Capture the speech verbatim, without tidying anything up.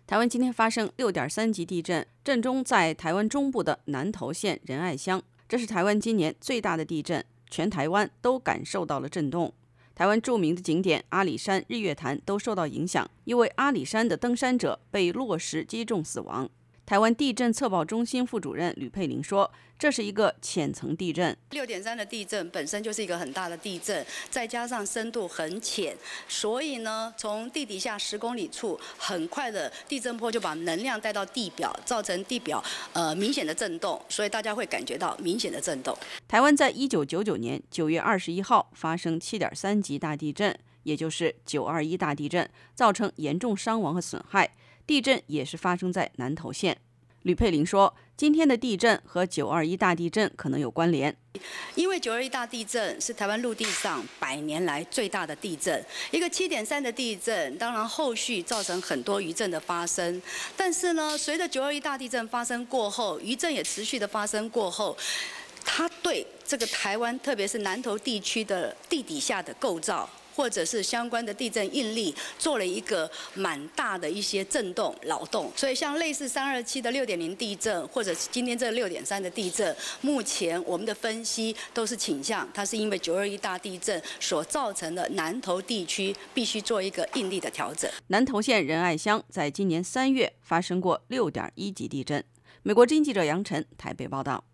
台湾今天发生六点三级地震，震中在台湾中部的南投县仁爱乡，这是台湾今年最大的地震，全台湾都感受到了震动。台湾著名的景点阿里山日月潭都受到影响，一位阿里山的登山者被落石击中死亡。台湾地震测报中心副主任吕佩玲说，这是一个浅层地震。 六点三的地震本身就是一个很大的地震，再加上深度很浅，所以呢，从地底下十公里处，很快的地震波就把能量带到地表，造成地表呃明显的震动，所以大家会感觉到明显的震动。 台湾在一九九九年九月二十一号发生七点三级大地震，也就是九二一大地震，造成严重伤亡和损害。地震也是发生在南投县。吕佩玲说，今天的地震和九二一大地震可能有关联， 因为九二一大地震是台湾陆地上百年来最大的地震，一个七点三的地震，当然后续造成很多余震的发生。但是呢，随着九二一大地震发生过后，余震也持续的发生过后，它对这个台湾，特别是南投地区的地底下的构造，或者是相关的地震应力做了一个蛮大的一些震动扰动，所以像类似三二七的六点零地震，或者是今天这六点三的地震，目前我们的分析都是倾向它是因为九二一大地震所造成的南投地区必须做一个应力的调整。 南投县仁爱乡在今年三月发生过六点一级地震。美国之音记者杨晨台北报道。